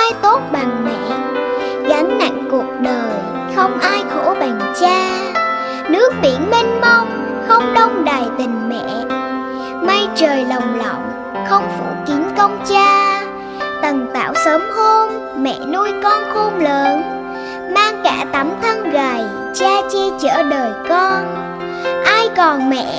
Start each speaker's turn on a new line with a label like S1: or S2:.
S1: ai tốt bằng mẹ. Gánh nặng cuộc đời không ai khổ bằng cha. Nước biển mênh mông không đông đầy tình mẹ. Mây trời lồng lộng không phủ kín công cha. Tần tảo sớm hôn, mẹ nuôi con khôn lớn. Mang cả tấm thân gầy, cha che chở đời con. Ai còn mẹ